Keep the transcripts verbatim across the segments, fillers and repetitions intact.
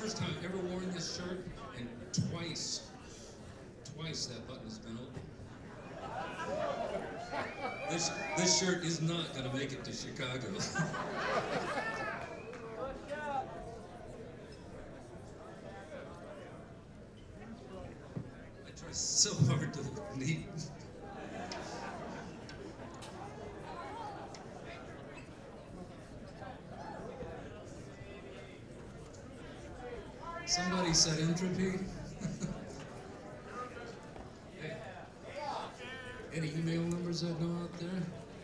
first time I've ever worn this shirt, and twice, twice that button has been open. This, this shirt is not going to make it to Chicago. I try so hard to look neat. Somebody said entropy. Hey, any email numbers that go out there?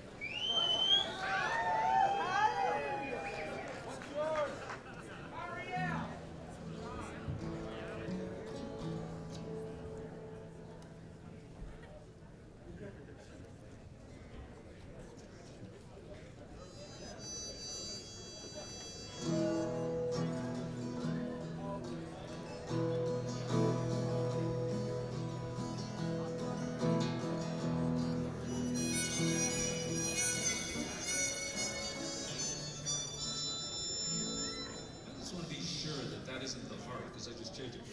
That isn't the harp, because I just changed it.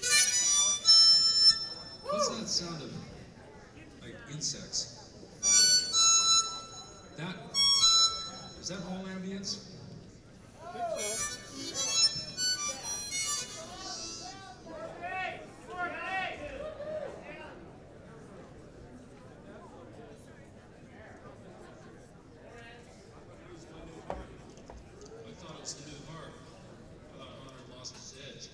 What's that sound of, like, insects? That, is that all ambience? I thought it was the new harp. I thought Hunter lost his edge.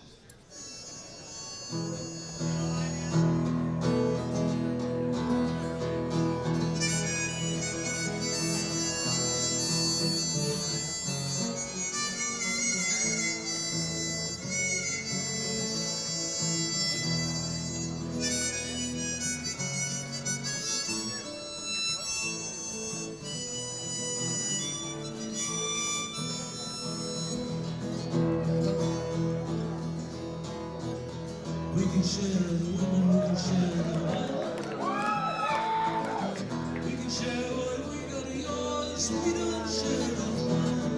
We can share the women, we can share the wine. We can share what we got of yours, we don't share the wine.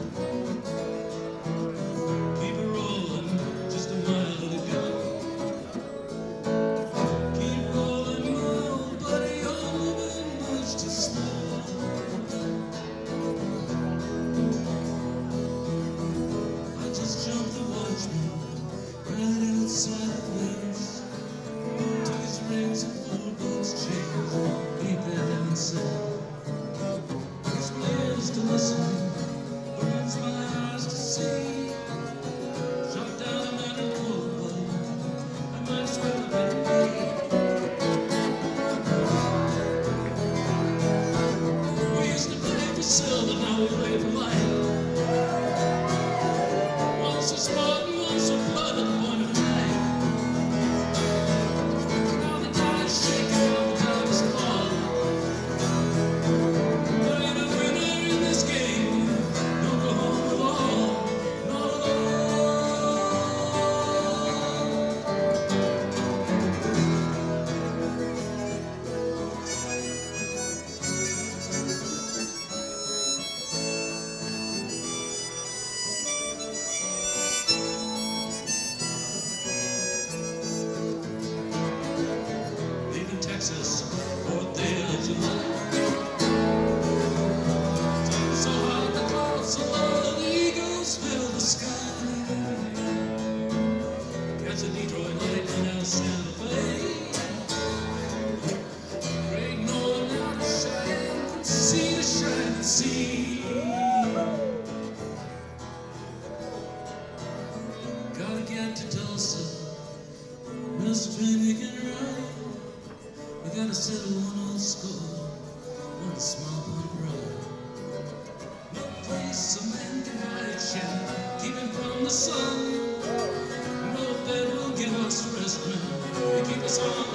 Keep it rolling, just a mile to go. Keep rolling, roll, buddy, you're moving much too slow. I just jumped the watchman right outside the place. Took his rings and full boots chains, ain't that heaven sent? His ears to listen, opens my eyes to see. Shot down a man in cold, I might as well have been me. We used to play for silver, now we play for life. Once a sport and once a blood at the point of knife. Now the tide's shaking, all the time is gone. There ain't a winner in this game. Don't go home at all, not at all. Leaving Texas, fourth day of July. So hot the clouds so low, the eagles fill the sky. Catch a Detroit lightning out of Santa Fe. Great Northern out of Cheyenne, from sea to shining sea. Gotta get to Tulsa, Mister Finnegan right. We gotta settle one old score on the small pond road. No place a man can hide, shall keep him from the sun. No bed will give us rest, man. They keep us on